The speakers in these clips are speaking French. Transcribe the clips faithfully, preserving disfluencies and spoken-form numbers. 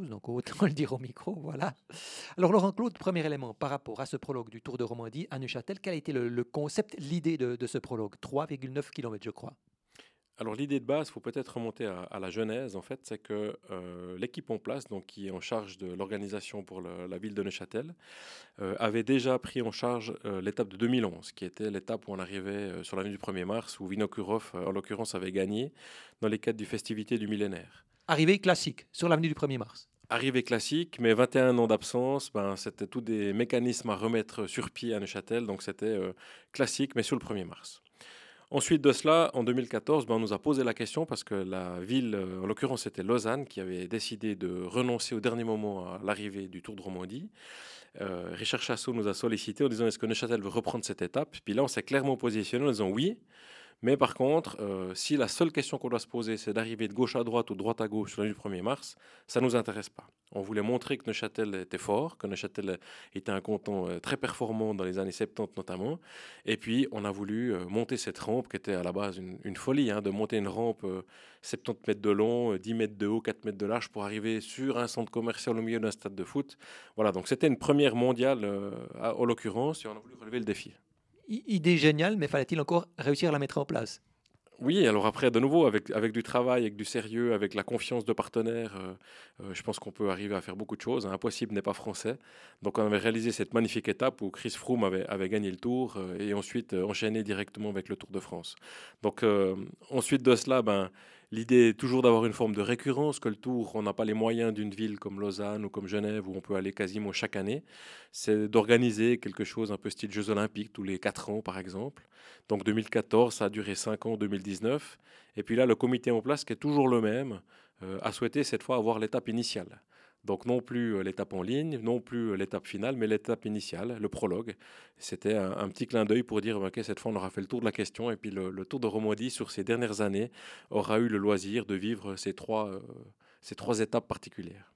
chose, donc autant le dire au micro, voilà. Alors Laurent-Claude, premier élément par rapport à ce prologue du Tour de Romandie à Neuchâtel, quel a été le, le concept, l'idée de, de ce prologue? trois virgule neuf kilomètres, je crois. Alors l'idée de base, il faut peut-être remonter à, à la genèse, en fait, c'est que euh, l'équipe en place, donc qui est en charge de l'organisation pour le- la ville de Neuchâtel, euh, avait déjà pris en charge euh, l'étape de deux mille onze, qui était l'étape où on arrivait euh, sur l'avenue du premier mars, où Vinokourov, euh, en l'occurrence, avait gagné dans les cadres du festivité du millénaire. Arrivée classique sur l'avenue du premier mars. Arrivée classique, mais vingt et un ans d'absence, ben, c'était tous des mécanismes à remettre sur pied à Neuchâtel, donc c'était euh, classique, mais sur le premier mars. Ensuite de cela, en deux mille quatorze, ben, on nous a posé la question parce que la ville, euh, en l'occurrence c'était Lausanne, qui avait décidé de renoncer au dernier moment à l'arrivée du Tour de Romandie. Euh, Richard Chassot nous a sollicité en disant est-ce que Neuchâtel veut reprendre cette étape? Puis là, on s'est clairement positionné en disant oui. Mais par contre, euh, si la seule question qu'on doit se poser, c'est d'arriver de gauche à droite ou de droite à gauche sur la nuit du premier mars, ça ne nous intéresse pas. On voulait montrer que Neuchâtel était fort, que Neuchâtel était un canton euh, très performant dans les années soixante-dix notamment. Et puis, on a voulu euh, monter cette rampe qui était à la base une, une folie, hein, de monter une rampe euh, soixante-dix mètres de long, euh, dix mètres de haut, quatre mètres de large pour arriver sur un centre commercial au milieu d'un stade de foot. Voilà, donc c'était une première mondiale euh, à- en l'occurrence et on a voulu relever le défi. I- idée géniale, mais fallait-il encore réussir à la mettre en place? Oui, alors après, de nouveau, avec, avec du travail, avec du sérieux, avec la confiance de partenaires, euh, euh, je pense qu'on peut arriver à faire beaucoup de choses. Impossible n'est pas français. Donc on avait réalisé cette magnifique étape où Chris Froome avait, avait gagné le Tour euh, et ensuite euh, enchaîné directement avec le Tour de France. Donc euh, ensuite de cela, ben, l'idée est toujours d'avoir une forme de récurrence, que le Tour, on n'a pas les moyens d'une ville comme Lausanne ou comme Genève où on peut aller quasiment chaque année. C'est d'organiser quelque chose un peu style Jeux Olympiques tous les quatre ans, par exemple. Donc deux mille quatorze, ça a duré cinq ans, deux mille dix-neuf. Et puis là, le comité en place, qui est toujours le même, euh, a souhaité cette fois avoir l'étape initiale. Donc non plus euh, l'étape en ligne, non plus euh, l'étape finale, mais l'étape initiale, le prologue. C'était un, un petit clin d'œil pour dire, ok, cette fois on aura fait le tour de la question. Et puis le, le Tour de Romandie, sur ces dernières années, aura eu le loisir de vivre ces trois, euh, ces trois étapes particulières.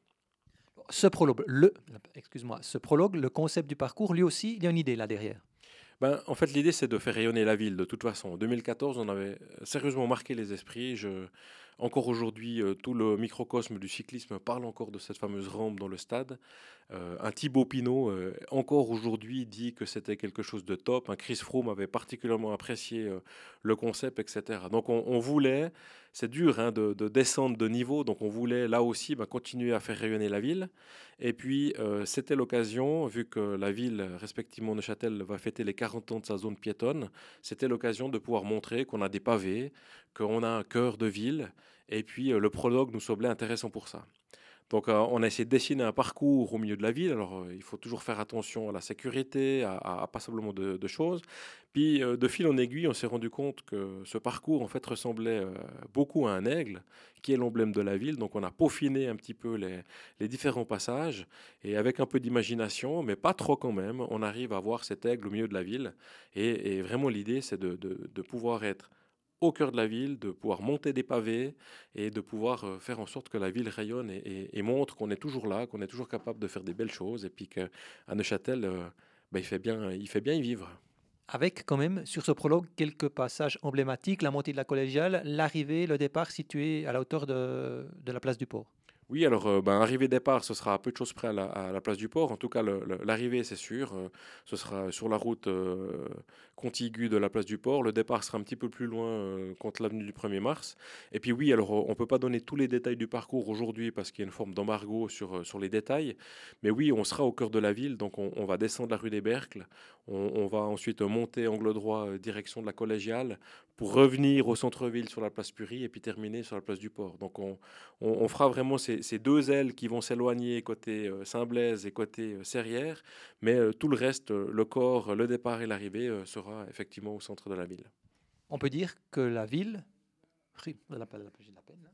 Ce prologue, le, excuse-moi, ce prologue, le concept du parcours, lui aussi, il y a une idée là derrière. Ben, en fait, l'idée, c'est de faire rayonner la ville de toute façon. En deux mille quatorze, on avait euh, sérieusement marqué les esprits. Je... Encore aujourd'hui, euh, tout le microcosme du cyclisme parle encore de cette fameuse rampe dans le stade. Euh, un Thibaut Pinot, euh, encore aujourd'hui, dit que c'était quelque chose de top. Un Chris Froome avait particulièrement apprécié euh, le concept, et cetera. Donc, on, on voulait, c'est dur hein, de, de descendre de niveau, donc on voulait là aussi ben, continuer à faire rayonner la ville. Et puis, euh, c'était l'occasion, vu que la ville, respectivement Neuchâtel, va fêter les quarante ans de sa zone piétonne, c'était l'occasion de pouvoir montrer qu'on a des pavés, qu'on a un cœur de ville. Et puis, euh, le prologue nous semblait intéressant pour ça. Donc, euh, on a essayé de dessiner un parcours au milieu de la ville. Alors, euh, il faut toujours faire attention à la sécurité, à, à- à passablement de, de choses. Puis, euh, de fil en aiguille, on s'est rendu compte que ce parcours, en fait, ressemblait euh, beaucoup à un aigle, qui est l'emblème de la ville. Donc, on a peaufiné un petit peu les, les différents passages. Et avec un peu d'imagination, mais pas trop quand même, on arrive à voir cet aigle au milieu de la ville. Et, et vraiment, l'idée, c'est de, de de pouvoir être au cœur de la ville, de pouvoir monter des pavés et de pouvoir euh, faire en sorte que la ville rayonne et, et- et montre qu'on est toujours là, qu'on est toujours capable de faire des belles choses et puis qu'à Neuchâtel, euh, bah, il fait bien, il fait bien y vivre. Avec quand même sur ce prologue quelques passages emblématiques, la montée de la collégiale, l'arrivée, le départ situé à la hauteur de, de la place du port. Oui, alors euh, ben, arrivée-départ, ce sera à peu de choses près à la, à la place du port. En tout cas, le- le- l'arrivée, c'est sûr. euh, ce sera sur la route euh, contiguë de la place du port. Le départ sera un petit peu plus loin euh, contre l'avenue du premier mars. Et puis oui, alors euh, on ne peut pas donner tous les détails du parcours aujourd'hui parce qu'il y a une forme d'embargo sur, euh, sur les détails. Mais oui, on sera au cœur de la ville. Donc on, on va descendre la rue des Bercles. On, on va ensuite monter angle droit euh, direction de la collégiale pour revenir au centre-ville sur la place Purie et puis terminer sur la place du port. Donc on, on, on fera vraiment ces, ces deux ailes qui vont s'éloigner côté euh, Saint-Blaise et côté euh, Serrières, mais euh, tout le reste, euh, le corps, le départ et l'arrivée, euh, sera effectivement au centre de la ville. On peut dire que la ville, j'ai de la peine, là.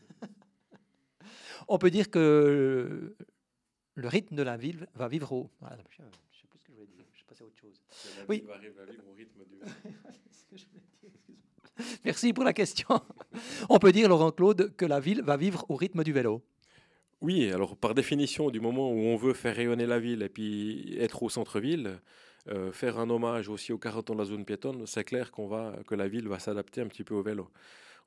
On peut dire que le rythme de la ville va vivre au. Voilà, je ne sais plus ce que je voulais dire, je passais à autre chose. La Oui, ville va arriver à vivre au rythme du vélo. c'est ce que je voulais dire, excuse-moi. Merci pour la question. On peut dire, Laurent-Claude, que la ville va vivre au rythme du vélo. Oui, alors par définition, du moment où on veut faire rayonner la ville et puis être au centre-ville, euh, faire un hommage aussi aux quarante ans de la zone piétonne, c'est clair qu'on va, que la ville va s'adapter un petit peu au vélo.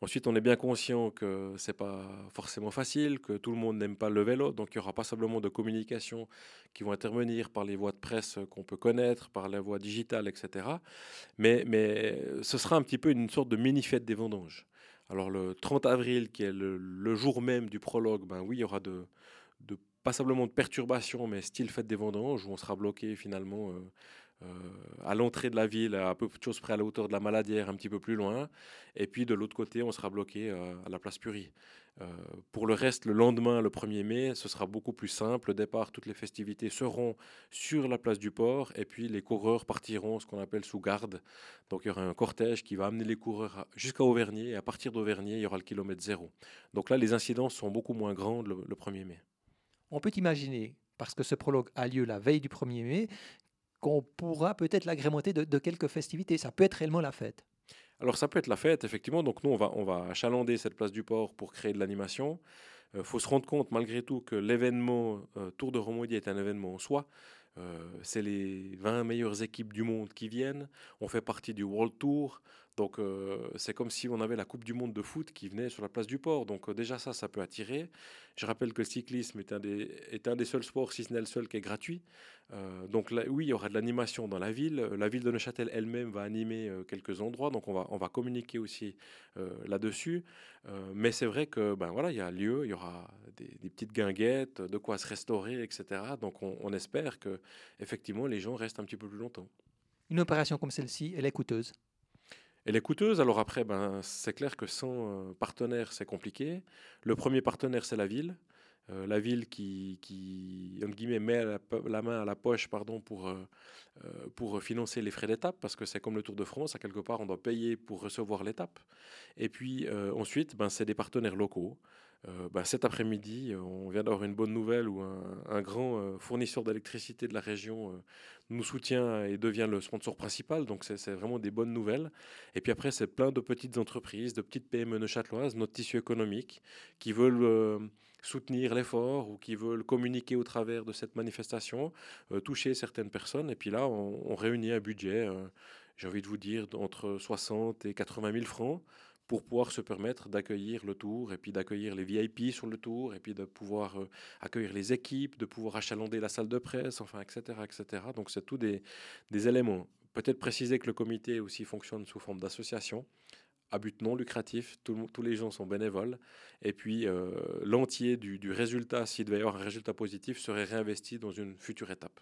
Ensuite, on est bien conscient que c'est pas forcément facile, que tout le monde n'aime pas le vélo, donc il y aura pas simplement de communication qui vont intervenir par les voies de presse qu'on peut connaître, par les voies digitales, et cetera. Mais, mais ce sera un petit peu une sorte de mini-fête des vendanges. Alors le trente avril, qui est le, le jour même du prologue, ben oui, il y aura de, de pas simplement de perturbations, mais style fête des vendanges, où on sera bloqué finalement euh, euh, à l'entrée de la ville, à peu de choses près à la hauteur de la Maladière, un petit peu plus loin. Et puis de l'autre côté, on sera bloqué euh, à la place Purie. Euh, pour le reste, le lendemain, le premier mai, ce sera beaucoup plus simple. Le départ, toutes les festivités seront sur la place du port. Et puis les coureurs partiront ce qu'on appelle sous garde. Donc il y aura un cortège qui va amener les coureurs jusqu'à Auvergne. Et à partir d'Auvergne, il y aura le kilomètre zéro. Donc là, les incidences sont beaucoup moins grandes le, le premier mai. On peut imaginer, parce que ce prologue a lieu la veille du premier mai, qu'on pourra peut-être l'agrémenter de, de quelques festivités. Ça peut être réellement la fête. Alors ça peut être la fête, effectivement. Donc nous, on va, on va achalander cette place du port pour créer de l'animation. Il faut se rendre compte malgré tout que l'événement euh, Tour de Romandie est un événement en soi. Euh, c'est les vingt meilleures équipes du monde qui viennent. On fait partie du World Tour. Donc euh, c'est comme si on avait la Coupe du Monde de foot qui venait sur la place du port. Donc euh, déjà ça, ça peut attirer. Je rappelle que le cyclisme est un des, est un des seuls sports, si ce n'est le seul, qui est gratuit. Euh, donc là, oui, il y aura de l'animation dans la ville. La ville de Neuchâtel elle-même va animer euh, quelques endroits. Donc on va, on va communiquer aussi euh, là-dessus. Euh, mais c'est vrai que ben voilà, il y a lieu, il y aura des, des petites guinguettes, de quoi se restaurer, et cetera. Donc on, on espère que effectivement les gens restent un petit peu plus longtemps. Une opération comme celle-ci, elle est coûteuse. Elle est coûteuse, alors après, ben, c'est clair que sans euh, partenaire, c'est compliqué. Le premier partenaire, c'est la ville. Euh, la ville qui, qui, entre guillemets, met la, la main à la poche pardon, pour, euh, euh, pour financer les frais d'étape, parce que c'est comme le Tour de France, à quelque part, on doit payer pour recevoir l'étape. Et puis euh, ensuite, ben, c'est des partenaires locaux. Euh, ben, cet après-midi, on vient d'avoir une bonne nouvelle où un, un grand euh, fournisseur d'électricité de la région euh, nous soutient et devient le sponsor principal. Donc c'est c'est vraiment des bonnes nouvelles. Et puis après, c'est plein de petites entreprises, de petites P M E neuchâteloises, notre tissu économique, qui veulent euh, soutenir l'effort ou qui veulent communiquer au travers de cette manifestation, euh, toucher certaines personnes. Et puis là, on, on réunit un budget, euh, j'ai envie de vous dire, entre soixante et quatre-vingt mille francs pour pouvoir se permettre d'accueillir le tour et puis d'accueillir les V I P sur le tour et puis de pouvoir euh, accueillir les équipes, de pouvoir achalander la salle de presse, enfin, et cetera, et cetera. Donc c'est tout des, des éléments. Peut-être préciser que le comité aussi fonctionne sous forme d'association à but non lucratif, tout le monde- tous les gens sont bénévoles, et puis euh, l'entier du, du résultat, s'il devait y avoir un résultat positif, serait réinvesti dans une future étape.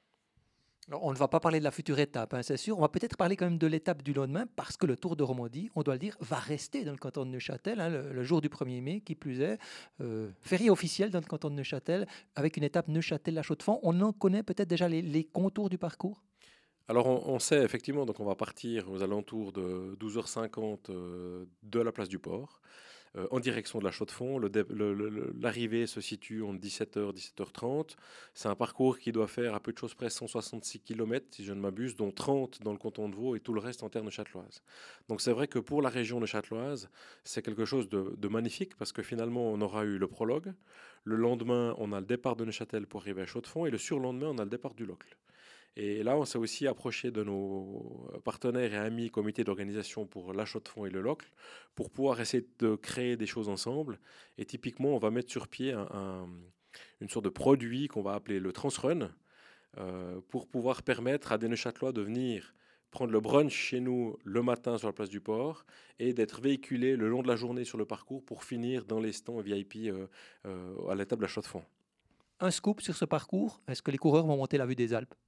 Alors, on ne va pas parler de la future étape, hein, c'est sûr. On va peut-être parler quand même de l'étape du lendemain, parce que le Tour de Romandie, on doit le dire, va rester dans le canton de Neuchâtel, hein, le, le jour du premier mai, qui plus est. Euh, férié officiel dans le canton de Neuchâtel, avec une étape Neuchâtel-La Chaux-de-Fonds. On en connaît peut-être déjà les, les contours du parcours. Alors on, on sait effectivement, donc on va partir aux alentours de douze heures cinquante euh, de la place du port, euh, en direction de la Chaux-de-Fonds. Le dé- le- le- le- L'arrivée se situe entre dix-sept heures et dix-sept heures trente. C'est un parcours qui doit faire à peu de choses près cent soixante-six kilomètres, si je ne m'abuse, dont trente dans le canton de Vaud et tout le reste en terre neuchâteloise. Donc c'est vrai que pour la région neuchâteloise, c'est quelque chose de, de magnifique parce que finalement on aura eu le prologue. Le lendemain, on a le départ de Neuchâtel pour arriver à Chaux-de-Fonds et le surlendemain, on a le départ du Locle. Et là, on s'est aussi approché de nos partenaires et amis comité d'organisation pour la Chaux-de-Fonds et le Locle pour pouvoir essayer de créer des choses ensemble. Et typiquement, on va mettre sur pied un- un- une sorte de produit qu'on va appeler le Transrun euh, pour pouvoir permettre à des Neuchâtelois de venir prendre le brunch chez nous le matin sur la place du port et d'être véhiculés le long de la journée sur le parcours pour finir dans les stands V I P euh, euh, à l'étape de la Chaux-de-Fonds. Un scoop sur ce parcours, est-ce que les coureurs vont monter la vue des Alpes?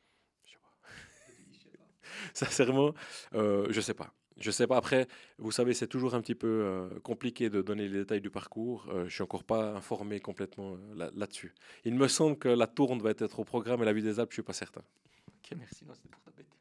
Sincèrement, euh, je sais pas. Je sais pas. Après, vous savez, c'est toujours un petit peu euh, compliqué de donner les détails du parcours. Euh, je suis encore pas informé complètement euh, là- là-dessus. Il me semble que la Tourne va être au programme et la Vue des Alpes, je suis pas certain. Ok, merci, non, c'était pour t'embêter.